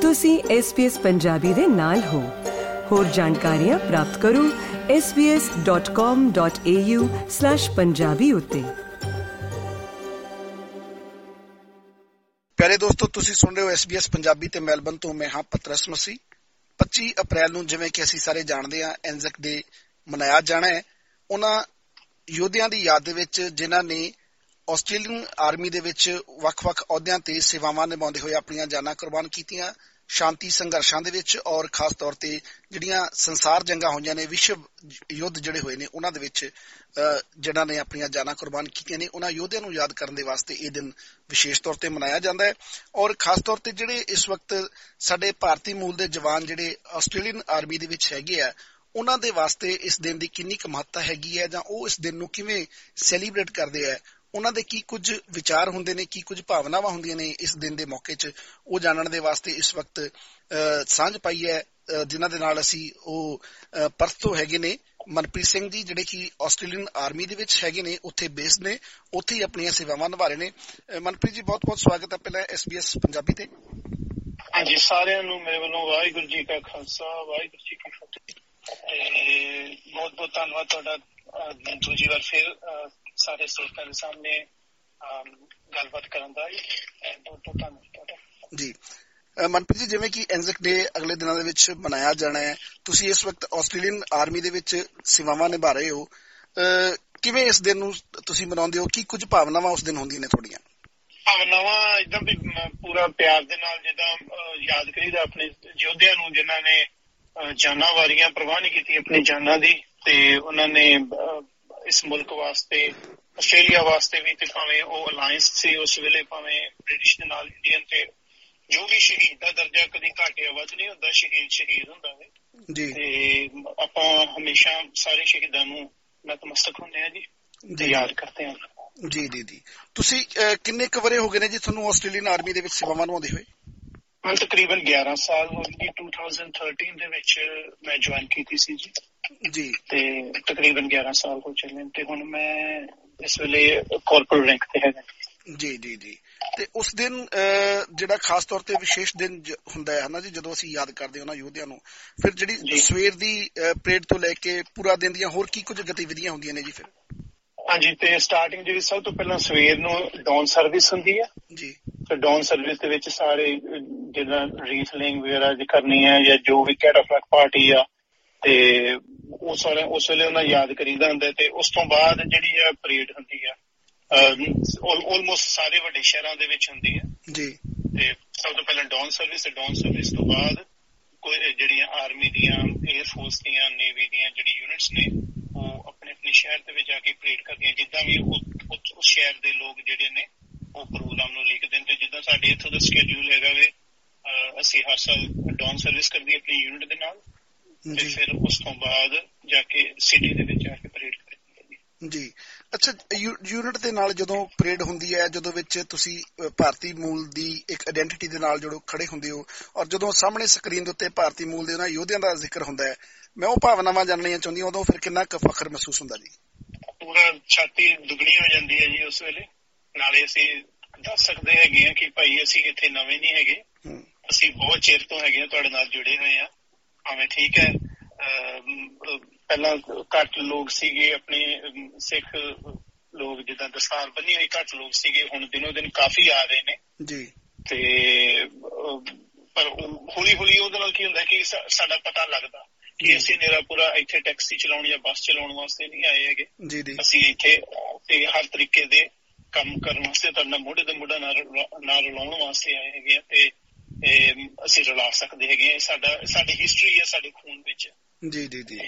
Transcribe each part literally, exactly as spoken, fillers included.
ਤੁਸੀਂ S B S Punjabi ਦੇ ਨਾਲ ਹੋ। ਹੋਰ ਜਾਣਕਾਰੀਆਂ ਪ੍ਰਾਪਤ ਕਰੋ S B S dot com dot A U slash Punjabi ਉੱਤੇ। ਪਿਆਰੇ ਦੋਸਤੋ, ਤੁਸੀਂ ਸੁਣ ਰਹੇ ਹੋ ਐਸ ਬੀ ਐਸ ਪੰਜਾਬੀ ਤੇ ਮੈਲਬਨ ਤੋਂ ਮੈਂ ਹਾਂ ਪਤਰਸ ਮਸੀਹ। ਪੱਚੀ ਅਪ੍ਰੈਲ ਨੂੰ, ਜਿਵੇਂ ਕਿ ਅਸੀਂ ਸਾਰੇ ਜਾਣਦੇ ਹਾਂ, ਐਨਜ਼ੈਕ ਡੇ ਮਨਾਇਆ ਜਾਣਾ ਹੈ। ਉਹਨਾਂ ਯੋਧਿਆਂ ਦੀ ਯਾਦ ਦੇ ਵਿੱਚ ਜਿਨ੍ਹਾਂ ਨੇ ਆਸਟ੍ਰੇਲੀਅਨ ਆਰਮੀ ਦੇ ਵਿੱਚ ਵੱਖ-ਵੱਖ ਅਹੁਦਿਆਂ ਤੇ ਸੇਵਾਵਾਂ ਨਿਭਾਉਂਦੇ ਹੋਏ ਆਪਣੀਆਂ ਜਾਨਾਂ ਕੁਰਬਾਨ ਕੀਤੀਆਂ ਸ਼ਾਂਤੀ ਸੰਘਰਸ਼ਾਂ ਦੇ ਵਿੱਚ, ਔਰ ਖਾਸ ਤੌਰ ਤੇ ਜਿਹੜੀਆਂ ਸੰਸਾਰ ਜੰਗਾਂ ਹੋਈਆਂ ਨੇ, ਵਿਸ਼ਵ ਯੁੱਧ ਜਿਹੜੇ ਹੋਏ ਨੇ, ਉਹਨਾਂ ਦੇ ਵਿੱਚ ਜਿਨ੍ਹਾਂ ਨੇ ਆਪਣੀਆਂ ਜਾਨਾਂ ਕੁਰਬਾਨ ਕੀਤੀਆਂ ਨੇ, ਉਹਨਾਂ ਯੋਧਿਆਂ ਨੂੰ ਯਾਦ ਕਰਨ ਦੇ ਵਾਸਤੇ ਇਹ ਦਿਨ ਵਿਸ਼ੇਸ਼ ਤੌਰ ਤੇ ਮਨਾਇਆ ਜਾਂਦਾ ਹੈ। ਔਰ ਖਾਸ ਤੌਰ ਤੇ ਜਿਹੜੇ ਇਸ ਵਕਤ ਸਾਡੇ ਭਾਰਤੀ ਮੂਲ ਦੇ ਜਵਾਨ ਜਿਹੜੇ ਆਸਟ੍ਰੇਲੀਅਨ ਆਰਮੀ ਦੇ ਵਿੱਚ ਹੈਗੇ ਆ, ਉਹਨਾਂ ਦੇ ਵਾਸਤੇ ਇਸ ਦਿਨ ਦੀ ਕਿੰਨੀ ਕੁ ਮਹੱਤਤਾ ਹੈਗੀ ਹੈ, ਜਾਂ ਉਹ ਇਸ ਦਿਨ ਨੂੰ ਕਿਵੇਂ ਸੈਲੀਬ੍ਰੇਟ ਕਰਦੇ ਆ, ਉਹਨਾਂ ਦੇ ਕੀ ਕੁਝ ਵਿਚਾਰ ਹੁੰਦੇ ਨੇ, ਕੀ ਕੁਝ ਭਾਵਨਾਵਾਂ ਹੁੰਦੀਆਂ ਨੇ ਇਸ ਦਿਨ ਦੇ ਮੌਕੇ 'ਚ, ਉਹ ਜਾਣਨ ਦੇ ਵਾਸਤੇ ਇਸ ਵਕਤ ਸਾਂਝ ਪਾਈ ਹੈ ਜਿਨ੍ਹਾਂ ਦੇ ਨਾਲ ਅਸੀਂ। ਉਹ ਪਰਥ ਤੋਂ ਹੈਗੇ ਨੇ ਮਨਪ੍ਰੀਤ ਸਿੰਘ ਜੀ, ਜਿਹੜੇ ਕਿ ਆਸਟ੍ਰੇਲੀਅਨ ਆਰਮੀ ਦੇ ਵਿੱਚ ਹੈਗੇ ਨੇ, ਉੱਥੇ ਬੇਸਡ ਨੇ, ਉੱਥੇ ਹੀ ਆਪਣੀਆਂ ਸੇਵਾਵਾਂ ਨਿਭਾ ਰਹੇ ਨੇ। ਮਨਪ੍ਰੀਤ ਜੀ, ਬਹੁਤ ਬਹੁਤ ਸਵਾਗਤ ਹੈ ਪਹਿਲਾਂ ਐਸ ਬੀ ਐਸ ਪੰਜਾਬੀ ਤੇ। ਹਾਂਜੀ, ਸਾਰਿਆਂ ਨੂੰ ਮੇਰੇ ਵੱਲੋਂ ਵਾਹਿਗੁਰੂ ਜੀ ਕਾ ਖਾਲਸਾ, ਵਾਹਿਗੁਰੂ ਜੀ ਕੀ ਫਤਿਹ। ਤੇ ਬਹੁਤ ਬਹੁਤ ਧੰਨਵਾਦ ਤੁਹਾਡਾ ਦੂਜੀ ਵਾਰ ਫਿਰ ਸਾਰੇ ਸਰੋਤਿਆਂ ਦੇ ਸਾਹਮਣੇ ਗੱਲਬਾਤ ਕਰਨ ਦਾ। ਬਹੁਤ ਬਹੁਤ ਧੰਨਵਾਦ ਤੁਹਾਡਾ ਜੀ। ਮਨਪ੍ਰੀਤ ਜੀ, ਜਿਵੇਂ ਕਿ ਐਨਜ਼ੈਕ ਡੇ ਅਗਲੇ ਦਿਨਾਂ ਦੇ ਵਿੱਚ ਮਨਾਇਆ ਜਾਣਾ ਹੈ, ਤੁਸੀਂ ਇਸ ਵਕਤ ਆਸਟ੍ਰੇਲੀਅਨ ਆਰਮੀ ਦੇ ਵਿੱਚ ਸੇਵਾਵਾਂ ਨਿਭਾ ਰਹੇ ਹੋ, ਕਿਵੇਂ ਇਸ ਦਿਨ ਨੂੰ ਤੁਸੀਂ ਮਨਾਉਂਦੇ ਹੋ? ਕੀ ਕੁਝ ਭਾਵਨਾਵਾਂ ਉਸ ਦਿਨ ਹੁੰਦੀਆਂ ਨੇ ਤੁਹਾਡੀਆਂ? ਭਾਵਨਾਵਾਂ ਏਦਾਂ ਵੀ ਪੂਰਾ ਪਿਆਰ ਦੇ ਨਾਲ ਜਿੱਦਾਂ ਯਾਦ ਕਰੀਦਾ ਆਪਣੇ ਯੋਧਿਆਂ ਨੂੰ ਜਿਨ੍ਹਾਂ ਨੇ ਜਾਨਾਂ ਵਾਰੀਆਂ ਪ੍ਰਵਾਹ ਨਹੀਂ ਕੀਤੀ ਆਪਣੀ ਜਾਨਾਂ ਦੀ, ਤੇ ਉਹਨਾਂ ਨੇ ਇਸ ਮੁਲਕ ਵਾਸਤੇ, ਆਸਟ੍ਰੇਲੀਆ ਵਾਸਤੇ ਵੀ, ਤੇ ਭਾਵੇਂ ਉਹ ਅਲਾਇੰਸ ਸੀ ਉਸ ਵੇਲੇ, ਭਾਵੇਂ ਬ੍ਰਿਟਿਸ਼ ਦੇ ਨਾਲ ਇੰਡੀਅਨ, ਤੇ ਜੋ ਵੀ ਸ਼ਹੀਦ ਦਾ ਦਰਜਾ ਕਦੀ ਘੱਟ ਜਾਂ ਵੱਧ ਨਹੀਂ ਹੁੰਦਾ, ਸ਼ਹੀਦ ਸ਼ਹੀਦ ਹੁੰਦਾ ਹੈ। ਤੇ ਆਪਾਂ ਹਮੇਸ਼ਾ ਸਾਰੇ ਸ਼ਹੀਦਾਂ ਨੂੰ ਨਤਮਸਤਕ ਹੁੰਦੇ ਹਾਂ ਜੀ, ਤੇ ਯਾਦ ਕਰਦੇ ਹਾਂ ਜੀ। ਜੀ ਜੀ ਤੁਸੀਂ ਕਿੰਨੇ ਕੁ ਵਰੇ ਹੋ ਗਏ ਨੇ ਜੀ ਤੁਹਾਨੂੰ ਆਸਟ੍ਰੇਲੀਅਨ ਆਰਮੀ ਦੇ ਵਿੱਚ ਸੇਵਾਵਾਂ ਨਿਭਾਉਂਦੇ ਹੋਏ? ਹਾਂ, ਤਕਰੀਬਨ ਗਿਆਰਾਂ ਸਾਲ ਹੋ ਗਏ। ਟੂ ਥਾਊਜ਼ੈਂਡ ਥਰਟੀਨ ਦੇ ਵਿੱਚ ਮੈਂ ਜੁਆਇਨ ਕੀਤੀ ਸੀ ਜੀ ਜੀ ਤੇ ਤਕਰੀਬਨ ਗਿਆਰਾਂ ਸਾਲ ਹੋ ਚੱਲੇ, ਤੇ ਹੁਣ ਮੈਂ ਇਸ ਵੇਲੇ ਕਾਰਪੋਰੇਟ ਰੈਂਕ ਤੇ ਹੈਗਾ ਜੀ ਜੀ ਜੀ ਤੇ ਉਸ ਦਿਨ ਜਿਹੜਾ ਖਾਸ ਤੌਰ ਤੇ ਵਿਸ਼ੇਸ਼ ਦਿਨ ਹੁੰਦਾ ਹੈ ਨਾ ਜੀ, ਜਦੋਂ ਅਸੀਂ ਯਾਦ ਕਰਦੇ ਉਹਨਾਂ ਯੋਧਿਆਂ ਨੂੰ, ਫਿਰ ਜਿਹੜੀ ਸਵੇਰ ਦੀ ਪਰੇਡ ਤੋਂ ਲੈ ਕੇ ਪੂਰਾ ਦਿਨ ਦੀਆਂ ਹੋਰ ਕੀ ਕੁਝ ਗਤੀਵਿਧੀਆਂ ਹੁੰਦੀਆਂ ਨੇ ਜੀ ਫਿਰ? ਹਾਂਜੀ, ਤੇ ਸਟਾਰਟਿੰਗ ਜਿਹੜੀ ਸਭ ਤੋਂ ਪਹਿਲਾਂ ਸਵੇਰ ਨੂੰ ਡਾਊਨ ਸਰਵਿਸ ਹੁੰਦੀ ਹੈ ਜੀ। ਤੇ ਡਾਊਨ ਸਰਵਿਸ ਦੇ ਵਿੱਚ ਸਾਰੇ ਜਿੱਦਾਂ ਰੀਫਲਿੰਗ ਵਗੈਰਾ ਜੇ ਕਰਨੀ ਹੈ, ਜਾਂ ਜੋ ਵੀ ਕੈਟ ਫਲੈਗ ਪਾਰਟੀ ਆ, ਤੇ ਉਹ ਸਾਰੇ ਉਸ ਵੇਲੇ ਉਹਨਾਂ ਯਾਦ ਕਰੀਦਾ ਹੁੰਦਾ। ਤੇ ਉਸ ਤੋਂ ਬਾਅਦ ਜਿਹੜੀ ਆ ਪਰੇਡ ਹੁੰਦੀ ਆ, ਆਲਮੋਸਟ ਸਾਰੇ ਵੱਡੇ ਸ਼ਹਿਰਾਂ ਦੇ ਵਿੱਚ ਹੁੰਦੀ ਹੈ ਜੀ। ਤੇ ਸਭ ਤੋਂ ਪਹਿਲਾਂ ਡਾਊਨ ਸਰਵਿਸ, ਤੇ ਡਾਊਨ ਸਰਵਿਸ ਤੋਂ ਬਾਅਦ ਕੋਈ ਜਿਹੜੀਆਂ ਆਰਮੀ ਦੀਆਂ, ਏਅਰ ਫੋਰਸ ਦੀਆਂ, ਨੇਵੀ ਦੀਆਂ ਜਿਹੜੀ ਯੂਨਿਟਸ ਨੇ, ਉਹ ਆਪਣੇ ਆਪਣੇ ਸ਼ਹਿਰ ਦੇ ਵਿੱਚ ਜਾ ਕੇ ਪਰੇਡ ਕਰਦੀਆਂ, ਜਿੱਦਾਂ ਵੀ ਉਸ ਸ਼ਹਿਰ ਦੇ ਲੋਕ ਜਿਹੜੇ ਨੇ ਉਹ ਪ੍ਰੋਗਰਾਮ ਨੂੰ ਲਿਖਦੇ ਨੇ। ਤੇ ਜਿੱਦਾਂ ਸਾਡੇ ਇੱਥੋਂ ਦਾ ਸ਼ਡਿਊਲ ਹੈਗਾ ਵੇ, ਅਸੀਂ ਹਰ ਸਾਲ ਡਾਊਨ ਸਰਵਿਸ ਕਰਦੀ ਆਪਣੀ ਯੂਨਿਟ ਦੇ ਨਾਲ, ਤੇ ਫਿਰ ਉਸ ਤੋਂ ਬਾਅਦ ਜਾ ਕੇ ਸਿਟੀ ਦੇ ਵਿੱਚ ਜਾ ਕੇ ਪਰੇਡ ਕਰਦੀ ਜੀ। ਅੱਛਾ, ਯੂਨਿਟ ਦੇ ਨਾਲ ਜਦੋਂ ਪਰੇਡ ਹੁੰਦੀ ਹੈ, ਜਦੋਂ ਵਿੱਚ ਤੁਸੀਂ ਭਾਰਤੀ ਮੂਲ ਦੀ ਇੱਕ ਆਇਡੈਂਟੀਟੀ ਦੇ ਨਾਲ ਜਦੋਂ ਖੜੇ ਹੁੰਦੇ ਹੋ, ਔਰ ਜਦੋਂ ਸਾਹਮਣੇ ਸਕਰੀਨ ਦੇ ਉੱਤੇ ਭਾਰਤੀ ਮੂਲ ਦੇ ਉਹਨਾਂ ਯੋਧਿਆਂ ਦਾ ਜ਼ਿਕਰ ਹੁੰਦਾ ਹੈ, ਮੈਂ ਉਹ ਭਾਵਨਾਵਾਂ ਜਾਣਨੀਆਂ ਚਾਹੁੰਦੀ ਹਾਂ, ਉਦੋਂ ਫਿਰ ਕਿੰਨਾ ਕੁ ਫਖਰ ਮਹਿਸੂਸ ਹੁੰਦਾ ਜੀ? ਪੂਰਾ ਛਾਤੀ ਦੁੱਗਣੀ ਹੋ ਜਾਂਦੀ ਹੈ ਜੀ ਉਸ ਵੇਲੇ। ਨਾਲੇ ਅਸੀਂ ਦੱਸ ਸਕਦੇ ਹੈਗੇ ਹਾਂ ਕਿ ਭਾਈ ਅਸੀਂ ਇੱਥੇ ਨਵੇਂ ਨਹੀਂ ਹੈਗੇ, ਅਸੀਂ ਬਹੁਤ ਚਿਰ ਤੋਂ ਹੈਗੇ ਹਾਂ ਤੁਹਾਡੇ ਨਾਲ ਜੁੜੇ ਹੋਏ ਹਾਂ। ਭਾਵੇਂ ਠੀਕ ਹੈ ਪਹਿਲਾਂ ਘੱਟ ਲੋਕ ਸੀਗੇ, ਆਪਣੇ ਸਿੱਖ ਲੋਕ ਜਿੱਦਾਂ ਦਸਤਾਰ ਬੰਨੀ ਹੋਈ ਘੱਟ ਲੋਕ ਸੀਗੇ, ਹੁਣ ਦਿਨੋ ਦਿਨ ਕਾਫੀ ਆ ਰਹੇ ਨੇ ਜੀ। ਤੇ ਪਰ ਹੌਲੀ ਹੌਲੀ ਉਹਦੇ ਨਾਲ ਕੀ ਹੁੰਦਾ ਕਿ ਸਾਡਾ ਪਤਾ ਲੱਗਦਾ ਕਿ ਅਸੀਂ ਮੇਰਾ ਪੂਰਾ ਇੱਥੇ ਟੈਕਸੀ ਚਲਾਉਣ ਜਾਂ ਬੱਸ ਚਲਾਉਣ ਵਾਸਤੇ ਨਹੀਂ ਆਏ ਹੈਗੇ, ਅਸੀਂ ਇੱਥੇ ਤੇ ਹਰ ਤਰੀਕੇ ਦੇ ਕੰਮ ਕਰਨ ਵਾਸਤੇ, ਤੁਹਾਡਾ ਮੋਢੇ ਤੇ ਮੋਢਾ ਨਾਲ ਨਾਲ ਰਲਾਉਣ ਵਾਸਤੇ ਆਏ ਹੈਗੇ ਆ, ਤੇ ਅਸੀਂ ਰਲਾ ਸਕਦੇ ਹੈਗੇ। ਸਾਡਾ ਸਾਡੀ ਹਿਸਟਰੀ ਹੈ ਸਾਡੇ ਖੂਨ ਵਿੱਚ ਜੀ ਜੀ ਜੀ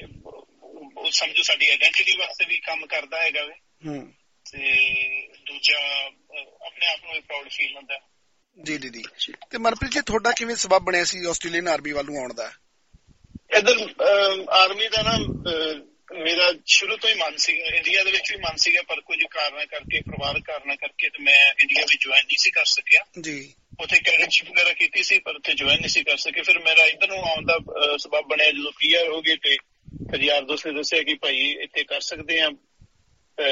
ਉਹ ਸਮਝੋ ਸਾਡੀ ਆਇਡੈਂਟੀਟੀ ਵਾਸਤੇ ਵੀ ਕੰਮ ਕਰਦਾ ਹੈਗਾ ਵੇ, ਤੇ ਦੂਜਾ ਆਪਣੇ ਆਪ ਨੂੰ ਵੀ ਪ੍ਰਾਊਡ ਫੀਲ ਹੁੰਦਾ ਜੀ ਜੀ ਜੀ ਤੇ ਮਨਪ੍ਰੀਤ ਜੀ, ਤੁਹਾਡਾ ਕਿਵੇਂ ਸਬੱਬ ਬਣਿਆ ਸੀ ਆਸਟ੍ਰੇਲੀਅਨ ਆਰਮੀ ਵੱਲ ਨੂੰ ਆਉਣ ਦਾ? ਇੱਧਰ ਆਰਮੀ ਦਾ ਨਾ ਮੇਰਾ ਸ਼ੁਰੂ ਤੋਂ ਹੀ ਮਨ ਸੀਗਾ, ਇੰਡੀਆ ਦੇ ਵਿੱਚ ਵੀ ਮਨ ਸੀਗਾ, ਪਰ ਕੁਝ ਕਾਰਨਾਂ ਕਰਕੇ, ਪਰਿਵਾਰਕ ਕਾਰਨਾਂ ਕਰਕੇ, ਤੇ ਮੈਂ ਇੰਡੀਆ ਵਿੱਚ ਜੁਆਇਨ ਨਹੀਂ ਸੀ ਕਰ ਸਕਿਆ ਜੀ। ਉੱਥੇ ਕੈਡਟਸ਼ਿਪ ਵਗੈਰਾ ਕੀਤੀ ਸੀ, ਪਰ ਉੱਥੇ ਜੁਆਇਨ ਨਹੀਂ ਸੀ ਕਰ ਸਕੇ। ਫਿਰ ਮੇਰਾ ਇੱਧਰ ਨੂੰ ਆਉਣ ਦਾ ਸਬੱਬ ਬਣਿਆ ਜਦੋਂ ਕਲੀਅਰ ਹੋ ਗਏ, ਤੇ ਫਿਰ ਯਾਰ ਦੋਸਤ ਨੇ ਦੱਸਿਆ ਕਿ ਭਾਈ ਇੱਥੇ ਕਰ ਸਕਦੇ ਆ,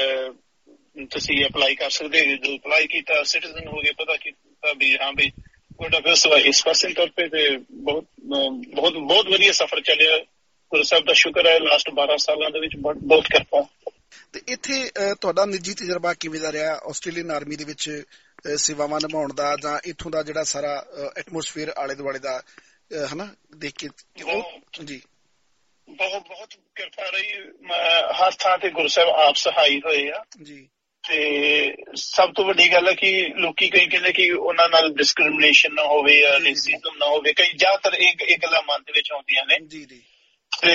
ਤੁਸੀਂ ਅਪਲਾਈ ਕਰ ਸਕਦੇ ਹੋ। ਜਦੋਂ ਅਪਲਾਈ ਕੀਤਾ, ਸਿਟੀਜ਼ਨ ਹੋ ਗਏ, ਪਤਾ ਕੀਤਾ ਵੀ ਹਾਂ ਵੀ ਇਸ ਪਾਸੇ ਤੌਰ ਤੇ ਬਹੁਤ ਬਹੁਤ ਬਹੁਤ ਵਧੀਆ ਸਫ਼ਰ ਚੱਲਿਆ। ਗੁਰੂ ਸਾਹਿਬ ਦਾ ਸ਼ੁਕਰ ਹੈ, ਲਾਸਟ ਬਾਰਾਂ ਸਾਲਾਂ ਦੇ ਵਿੱਚ ਬਹੁਤ ਕਿਰਪਾ। ਤੇ ਇੱਥੇ ਤੁਹਾਡਾ ਨਿੱਜੀ ਤਜਰਬਾ ਕਿਵੇਂ ਦਾ ਰਿਹਾ ਆਸਟ੍ਰੇਲੀਅਨ ਆਰਮੀ ਦੇ ਵਿੱਚ ਸੇਵਾਵਾਂ ਨਿਭਾਉਣ ਦਾ, ਜਾਂ ਇੱਥੋਂ ਦਾ ਜਿਹੜਾ ਸਾਰਾ ਐਟਮੋਸਫੇਅਰ ਆਲੇ ਦੁਆਲੇ ਦਾ ਹਨਾ ਦੇਖ ਕੇ? ਜੀ ਬਹੁਤ ਬਹੁਤ ਕਿਰਪਾ ਰਹੀ, ਹਰ ਥਾਂ ਤੇ ਗੁਰੂ ਸਾਹਿਬ ਆਪ ਸਹਾਈ ਹੋਏ ਆ ਜੀ। ਤੇ ਸਭ ਤੋਂ ਵੱਡੀ ਗੱਲ ਹੈ ਕਿ ਲੋਕੀ ਕਈ ਕਹਿੰਦੇ ਕਿ ਉਹਨਾਂ ਨਾਲ ਡਿਸਕ੍ਰਿਮੀਨੇਸ਼ਨ ਨਾ ਹੋਵੇ ਜਾਂ ਰੇਸਿਜ਼ਮ ਨਾ ਹੋਵੇ, ਕਈ ਜ਼ਿਆਦਾਤਰ ਇਹ ਇਹ ਗੱਲਾਂ ਮਨ ਦੇ ਵਿੱਚ ਆਉਂਦੀਆਂ ਨੇ ਜੀ ਜੀ। ਤੇ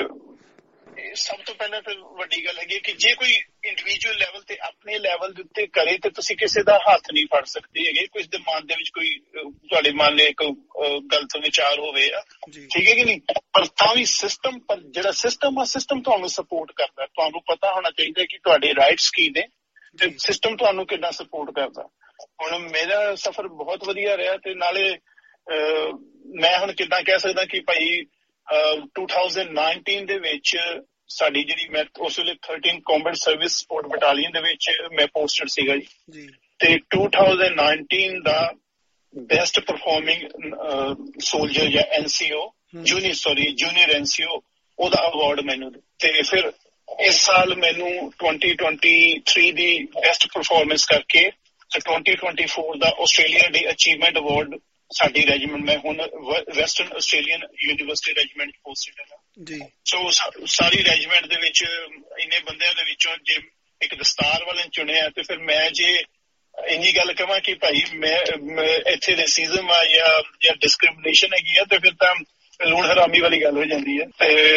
ਸਭ ਤੋਂ ਪਹਿਲਾਂ ਤਾਂ ਵੱਡੀ ਗੱਲ ਹੈਗੀ ਕਿ ਜੇ ਕੋਈ ਇੰਡੀਵਿਜੂਅਲ ਲੈਵਲ ਤੇ ਆਪਣੇ ਲੈਵਲ ਦੇ ਉੱਤੇ ਕਰੇ ਤੇ ਤੁਸੀਂ ਕਿਸੇ ਦਾ ਹੱਥ ਨਹੀਂ ਫੜ ਸਕਦੇ ਹੈਗੇ। ਕੁਝ ਦੇ ਮਨ ਦੇ ਵਿੱਚ ਕੋਈ ਤੁਹਾਡੇ ਮਨ ਲਈ ਇੱਕ ਗਲਤ ਵਿਚਾਰ ਹੋਵੇ ਆ, ਠੀਕ ਹੈ ਕਿ ਨਹੀਂ, ਪਰ ਤਾਂ ਵੀ ਸਿਸਟਮ ਪਰ ਜਿਹੜਾ ਸਿਸਟਮ ਆ ਸਿਸਟਮ ਤੁਹਾਨੂੰ ਸਪੋਰਟ ਕਰਦਾ। ਤੁਹਾਨੂੰ ਪਤਾ ਹੋਣਾ ਚਾਹੀਦਾ ਕਿ ਤੁਹਾਡੇ ਰਾਈਟਸ ਕੀ ਨੇ ਤੇ ਸਿਸਟਮ ਤੁਹਾਨੂੰ ਕਿੰਨਾ ਸਪੋਰਟ ਕਰਦਾ। ਹੁਣ ਮੇਰਾ ਸਫ਼ਰ ਬਹੁਤ ਵਧੀਆ ਰਿਹਾ ਤੇ ਨਾਲੇ ਮੈਂ ਹੁਣ ਕਿੱਦਾਂ ਕਹਿ ਸਕਦਾ ਕਿ ਭਾਈ ਟੂ ਥਾਊਜ਼ੈਂਡ ਨਾਈਨਟੀਨ ਦੇ ਵਿੱਚ ਸਾਡੀ ਜਿਹੜੀ ਮੈਂ ਉਸ ਵੇਲੇ thirteen combat service support battalion ਦੇ ਵਿੱਚ ਮੈਂ ਪੋਸਟਡ ਸੀਗਾ ਜੀ। ਤੇ ਟੂ ਥਾਊਜ਼ੈਂਡ ਨਾਈਨਟੀਨ ਦਾ ਬੈਸਟ ਪਰਫਾਰਮਿੰਗ ਸੋਲਜਰ ਜਾਂ NCO junior sorry junior NCO ਉਹਦਾ ਅਵਾਰਡ ਮੈਨੂੰ। ਤੇ ਫਿਰ ਇਸ ਸਾਲ ਮੈਨੂੰ ਟਵੰਟੀ ਟਵੰਟੀ ਥ੍ਰੀ ਦੀ ਬੈਸਟ ਪਰਫਾਰਮੈਂਸ ਕਰਕੇ ਟਵੰਟੀ ਟਵੰਟੀ ਫੋਰ ਦਾ ਆਸਟ੍ਰੇਲੀਆ ਡੇ ਅਚੀਵਮੈਂਟ ਅਵਾਰਡ ਸਾਡੀ ਰੈਜੀਮੈਂਟ, ਮੈਂ ਹੁਣ western Australian university regiment posted ਹੈ ਜੀ। ਸੋ ਸਾਰੀ ਰੈਜੀਮੈਂਟ ਦੇ ਵਿੱਚ ਇੰਨੇ ਬੰਦਿਆਂ ਦੇ ਵਿੱਚੋਂ ਜੇ ਇੱਕ ਦਸਤਾਰ ਵਾਲੇ ਚੁਣਿਆ ਤੇ ਫਿਰ ਮੈਂ ਜੇ ਇੰਨੀ ਗੱਲ ਕਹਾਂ ਕਿ ਭਾਈ ਮੈਂ ਇੱਥੇ ਰੇਸਿਜ਼ਮ ਆ ਜਾਂ ਜਾਂ ਡਿਸਕ੍ਰਿਮੀਨੇਸ਼ਨ ਹੈਗੀ ਆ ਤੇ ਫਿਰ ਤਾਂ ਲੂਣ ਹਰਾਮੀ ਵਾਲੀ ਗੱਲ ਹੋ ਜਾਂਦੀ ਹੈ।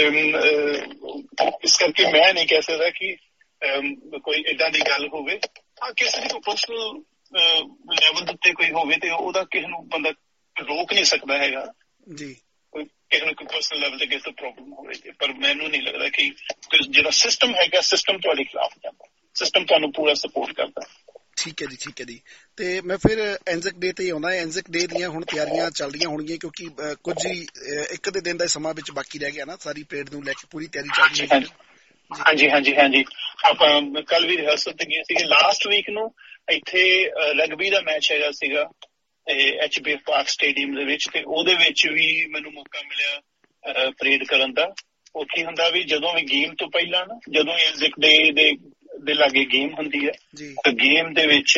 ਤੇ ਇਸ ਕਰਕੇ ਮੈਂ ਨਹੀਂ ਕਹਿ ਸਕਦਾ ਕਿ ਕੋਈ ਏਦਾਂ ਦੀ ਗੱਲ ਹੋਵੇ। ਹਾਂ, ਕਿਸੇ ਦੀ ਕੋਈ ਪਰਸਨਲ ਲੈਵਲ ਦੇ ਉੱਤੇ ਕੋਈ ਹੋਵੇ ਤੇ ਉਹਦਾ ਕਿਸੇ ਨੂੰ ਬੰਦਾ ਰੋਕ ਨਹੀਂ ਸਕਦਾ ਹੈਗਾ ਜੀ। ਕੋਈ ਕਿਸੇ ਨੂੰ ਕੋਈ ਪਰਸਨਲ ਲੈਵਲ ਤੇ ਕਿਸੇ ਤੋਂ ਪ੍ਰੋਬਲਮ ਹੋਵੇ, ਪਰ ਮੈਨੂੰ ਨਹੀਂ ਲੱਗਦਾ ਕਿ ਜਿਹੜਾ ਸਿਸਟਮ ਹੈਗਾ ਸਿਸਟਮ ਤੁਹਾਡੇ ਖਿਲਾਫ ਜਾਂਦਾ, ਸਿਸਟਮ ਤੁਹਾਨੂੰ ਪੂਰਾ ਸਪੋਰਟ ਕਰਦਾ। ਠੀਕ ਹੈ ਜੀ, ਠੀਕ ਹੈ ਜੀ। ਤੇ ਮੈਂ ਫਿਰ ਐਨਜ਼ੈਕ ਡੇ ਤੇ ਆਉਣਾ। ਐਨਜ਼ੈਕ ਡੇ ਦੀਆਂ ਹੁਣ ਤਿਆਰੀਆਂ ਚੱਲ ਰਹੀਆਂ ਹੋਣਗੀਆਂ ਕਿਉਂਕਿ ਕੁਝ ਹੀ ਇੱਕ ਦੇ ਦਿਨ ਦਾ ਸਮਾਂ ਵਿੱਚ ਬਾਕੀ ਰਹਿ ਗਿਆ ਨਾ, ਸਾਰੀ ਪਰੇਡ ਨੂੰ ਲੈ ਕੇ ਪੂਰੀ ਤਿਆਰੀ ਚੱਲ ਰਹੀ ਹੈ। ਹਾਂਜੀ ਹਾਂਜੀ ਹਾਂਜੀ, ਆਪਾਂ ਕੱਲ ਵੀ ਰਿਹਰਸਲ ਤੇ ਗਏ ਸੀਗੇ। ਲਾਸਟ ਵੀਕ ਨੂੰ ਇੱਥੇ ਰਗਬੀ ਦਾ ਮੈਚ ਹੈਗਾ ਸੀਗਾ H B F park stadium ਦੇ ਵਿੱਚ, ਤੇ ਉਹਦੇ ਵਿੱਚ ਵੀ ਮੈਨੂੰ ਮੌਕਾ ਮਿਲਿਆ ਪਰੇਡ ਕਰਨ ਦਾ। ਉੱਥੇ ਹੁੰਦਾ ਵੀ ਜਦੋਂ ਵੀ ਗੇਮ ਤੋਂ ਪਹਿਲਾਂ ਨਾ, ਜਦੋਂ ਐਨਜ਼ੈਕ ਡੇ ਦੇ ਦੇ ਲਾਗੇ ਗੇਮ ਹੁੰਦੀ ਹੈ ਤੇ ਗੇਮ ਦੇ ਵਿੱਚ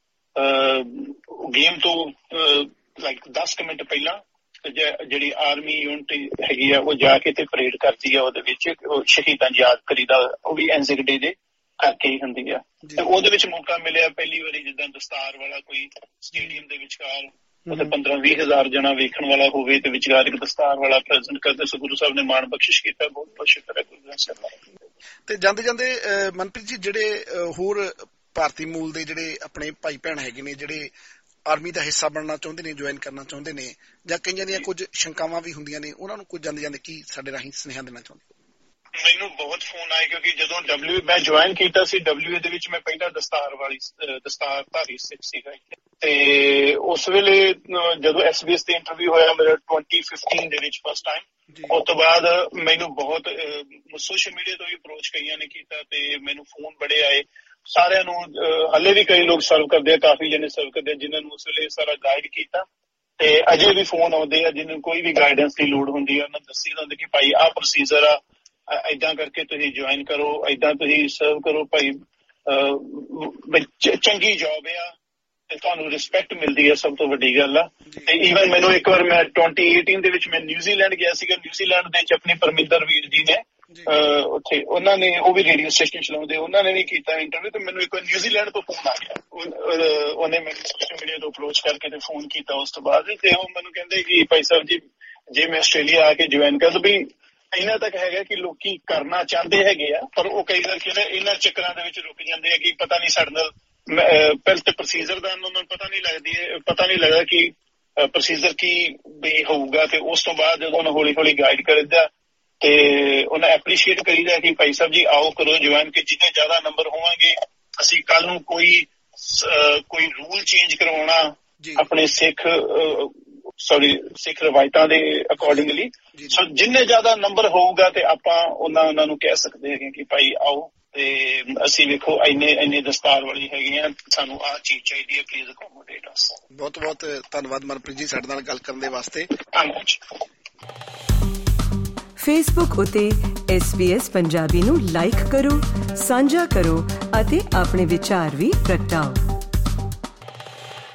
ਗੇਮ ਤੋਂ ਲਾਈਕ ਦਸ ਕੁ ਮਿੰਟ ਪਹਿਲਾਂ ਜਿਹੜੀ ਆਰਮੀ ਯੂਨਿਟ ਹੈਗੀ ਆ ਉਹ ਜਾ ਕੇ ਤੇ ਪਰੇਡ ਕਰਦੀ ਆ। ਉਹਦੇ ਵਿੱਚ ਸ਼ਹੀਦਾਂ ਦੀ ਯਾਦ ਕਰੀਦਾ, ਉਹ ਵੀ ਐਨਜ਼ੈਕ ਡੇ ਦੇ ਕਰਕੇ ਹੀ ਹੁੰਦੀ ਆ। ਤੇ ਉਹਦੇ ਵਿੱਚ ਮੌਕਾ ਮਿਲਿਆ ਪਹਿਲੀ ਵਾਰੀ ਜਿੱਦਾਂ ਦਸਤਾਰ ਵਾਲਾ ਕੋਈ ਸਟੇਡੀਅਮ ਦੇ ਵਿਚਕਾਰ ਉੱਥੇ ਪੰਦਰਾਂ ਵੀਹ ਹਜ਼ਾਰ ਜਣਾ ਵੇਖਣ ਵਾਲਾ ਹੋਵੇ ਤੇ ਵਿਚਕਾਰ ਇੱਕ ਦਸਤਾਰ ਵਾਲਾ ਪ੍ਰੈਜ਼ੈਂਟ ਕਰਦੇ। ਸੋ ਗੁਰੂ ਸਾਹਿਬ ਨੇ ਮਾਣ ਬਖਸ਼ਿਸ਼ ਕੀਤਾ, ਬਹੁਤ ਬਹੁਤ ਸ਼ੁਕਰ ਹੈ ਗੁਰੂ ਗ੍ਰੰਥ ਸਾਹਿਬ ਦਾ। ਤੇ ਜਾਂਦੇ ਜਾਂਦੇ ਮਨਪ੍ਰੀਤ ਜੀ, ਜਿਹੜੇ ਹੋਰ ਭਾਰਤੀ ਮੂਲ ਦੇ ਜਿਹੜੇ ਆਪਣੇ ਭਾਈ ਭੈਣ ਹੈਗੇ ਨੇ ਜਿਹੜੇ ਆਰਮੀ ਦਾ ਹਿੱਸਾ ਬਣਨਾ ਚਾਹੁੰਦੇ ਨੇ, ਜੁਆਇਨ ਕਰਨਾ ਚਾਹੁੰਦੇ ਨੇ, ਜਾਂ ਕਈਆਂ ਦੀਆਂ ਕੁਝ ਸ਼ੰਕਾਵਾਂ ਵੀ ਹੁੰਦੀਆਂ ਨੇ, ਉਹਨਾਂ ਨੂੰ ਕੁਝ ਜਾਂਦੇ ਜਾਂਦੇ ਕੀ ਸਾਡੇ ਰਾਹੀਂ ਸੁਨੇਹਾ ਦੇਣਾ ਚਾਹੁੰਦੇ? ਮੈਨੂੰ ਬਹੁਤ ਫੋਨ ਆਏ ਕਿਉਂਕਿ ਜਦੋਂ ਡਬਲਿਊ ਮੈਂ ਜੁਆਇਨ ਕੀਤਾ ਸੀ, ਡਬਲਿਊ ਦੇ ਵਿੱਚ ਮੈਂ ਪਹਿਲਾਂ ਦਸਤਾਰ ਵਾਲੀ ਦਸਤਾਰ ਧਾਰੀ ਸਿੱਖ ਸੀਗਾ। ਤੇ ਉਸ ਵੇਲੇ ਜਦੋਂ ਐਸ ਬੀ ਐਸ ਤੇ ਇੰਟਰਵਿਊ ਹੋਇਆ ਮੇਰਾ ਟਵੰਟੀ ਫਿਫਟੀਨ ਦੇ ਵਿੱਚ ਫਸਟ ਟਾਈਮ, ਉਸ ਤੋਂ ਬਾਅਦ ਮੈਨੂੰ ਬਹੁਤ ਸੋਸ਼ਲ ਮੀਡੀਆ ਤੋਂ ਵੀ ਅਪਰੋਚ ਕਈਆਂ ਨੇ ਕੀਤਾ ਤੇ ਮੈਨੂੰ ਫੋਨ ਬੜੇ ਆਏ ਸਾਰਿਆਂ ਨੂੰ। ਹਾਲੇ ਵੀ ਕਈ ਲੋਕ ਸਰਵ ਕਰਦੇ ਆ, ਕਾਫੀ ਜਣੇ ਸਰਵ ਕਰਦੇ ਆ ਜਿਨ੍ਹਾਂ ਨੂੰ ਉਸ ਵੇਲੇ ਸਾਰਾ ਗਾਈਡ ਕੀਤਾ, ਤੇ ਅਜੇ ਵੀ ਫੋਨ ਆਉਂਦੇ ਆ ਜਿਹਨੂੰ ਕੋਈ ਵੀ ਗਾਈਡੈਂਸ ਦੀ ਲੋੜ ਹੁੰਦੀ ਆ। ਉਹਨਾਂ ਦੱਸੀ ਜਾਂਦੇ ਕਿ ਭਾਈ ਆਹ ਪ੍ਰੋਸੀਜਰ ਆ, ਏਦਾਂ ਕਰਕੇ ਤੁਸੀਂ ਜੁਆਇਨ ਕਰੋ, ਏਦਾਂ ਤੁਸੀਂ ਸਰਵ ਕਰੋ ਭਾਈ, ਚੰਗੀ ਜੌਬ ਆ ਤੇ ਤੁਹਾਨੂੰ ਰਿਸਪੈਕਟ ਮਿਲਦੀ ਹੈ, ਸਭ ਤੋਂ ਵੱਡੀ ਗੱਲ ਆ। ਤੇ ਈਵਨ ਮੈਨੂੰ ਇੱਕ ਵਾਰ ਮੈਂ ਟਵੰਟੀ ਏਟੀਨ ਦੇ ਵਿੱਚ ਮੈਂ ਨਿਊਜ਼ੀਲੈਂਡ ਗਿਆ ਸੀਗਾ। ਨਿਊਜ਼ੀਲੈਂਡ ਦੇ ਵਿੱਚ ਆਪਣੀ ਪਰਮਿੰਦਰ ਵੀਰ ਜੀ ਨੇ ਉੱਥੇ, ਉਹਨਾਂ ਨੇ ਉਹ ਵੀ ਰੇਡੀਓ ਸਟੇਸ਼ਨ ਚਲਾਉਂਦੇ, ਉਹਨਾਂ ਨੇ ਵੀ ਕੀਤਾ ਇੰਟਰਵਿਊ। ਤੇ ਮੈਨੂੰ ਇੱਕ ਵਾਰ ਨਿਊਜ਼ੀਲੈਂਡ ਤੋਂ ਫੋਨ ਆ ਗਿਆ, ਉਹਨੇ ਮੈਨੂੰ ਸੋਸ਼ਲ ਮੀਡੀਆ ਤੋਂ ਅਪਰੋਚ ਕਰਕੇ ਤੇ ਫੋਨ ਕੀਤਾ ਉਸ ਤੋਂ ਬਾਅਦ। ਤੇ ਉਹ ਮੈਨੂੰ ਕਹਿੰਦੇ ਕਿ ਭਾਈ ਸਾਹਿਬ ਜੀ ਜੇ ਮੈਂ ਆਸਟ੍ਰੇਲੀਆ ਆ ਕੇ ਜੁਆਇਨ ਕਰ, ਵੀ ਇਹਨਾਂ ਤੱਕ ਹੈਗਾ ਕਿ ਲੋਕੀ ਕਰਨਾ ਚਾਹੁੰਦੇ ਹੈਗੇ ਆ ਪਰ ਉਹ ਕਈ ਵਾਰ ਕਹਿੰਦੇ ਇਹਨਾਂ ਚੱਕਰਾਂ ਦੇ ਵਿੱਚ ਰੁਕ ਜਾਂਦੇ ਆ ਕਿ ਪਤਾ ਨਹੀਂ ਸਾਡੇ ਨਾਲ ਪਹਿਲ ਤੇ ਪ੍ਰੋਸੀਜਰ ਦਾ ਉਹਨਾਂ ਨੂੰ ਪਤਾ ਨਹੀਂ ਲੱਗਦੀ ਹੈ, ਪਤਾ ਨਹੀਂ ਲੱਗਦਾ ਕਿ ਪ੍ਰੋਸੀਜਰ ਕੀ ਵੀ ਹੋਊਗਾ। ਤੇ ਉਸ ਤੋਂ ਬਾਅਦ ਜਦੋਂ ਉਹਨੂੰ ਹੌਲੀ ਹੌਲੀ ਗਾਈਡ ਕਰਦਾ ਤੇ ਉਹਨਾਂ ਐਪਰੀਸ਼ੀਏਟ ਕਰੀਦਾ ਕਿ ਭਾਈ ਸਾਹਿਬ ਜੀ ਆਓ ਕਰੋ ਜੁਆਇਨ, ਕਿ ਜਿੰਨੇ ਜ਼ਿਆਦਾ ਨੰਬਰ ਹੋਵਾਂਗੇ ਅਸੀਂ ਕੱਲ ਨੂੰ ਕੋਈ ਕੋਈ ਰੂਲ ਚੇਂਜ ਕਰਵਾਉਣਾ ਆਪਣੇ ਸਿੱਖ ਸੌਰੀ ਸਿੱਖ ਰਵਾਇਤਾਂ ਦੇ ਅਕੋਰਡਿੰਗਲੀ, ਸੋ ਜਿੰਨੇ ਜ਼ਿਆਦਾ ਨੰਬਰ ਹੋਊਗਾ ਤੇ ਆਪਾਂ ਉਹਨਾਂ ਉਹਨਾਂ ਨੂੰ ਕਹਿ ਸਕਦੇ ਹੈਗੇ ਕਿ ਭਾਈ ਆਓ ਤੇ ਅਸੀਂ ਵੇਖੋ ਇੰਨੇ ਇੰਨੇ ਦਸਤਾਰ ਵਾਲੀ ਹੈਗੇ ਆ, ਸਾਨੂੰ ਆਹ ਚੀਜ਼ ਚਾਹੀਦੀ ਹੈ, ਪਲੀਜ਼ ਅਕੋਮੋਡੇਟ ਅਸ। ਬਹੁਤ ਬਹੁਤ ਧੰਨਵਾਦ ਮਨਪ੍ਰੀਤ ਜੀ ਸਾਡੇ ਨਾਲ ਗੱਲ ਕਰਨ ਦੇ ਵਾਸਤੇ। ਧੰਨਵਾਦ। ਫੇਸਬੁੱਕ ਉਤੇ ਐਸ ਬੀ ਐਸ ਪੰਜਾਬੀ ਨੂੰ ਲਾਈਕ ਕਰੋ, ਸਾਂਝਾ ਕਰੋ ਅਤੇ ਆਪਣੇ ਵਿਚਾਰ ਵੀ ਪ੍ਰਗਟਾਓ।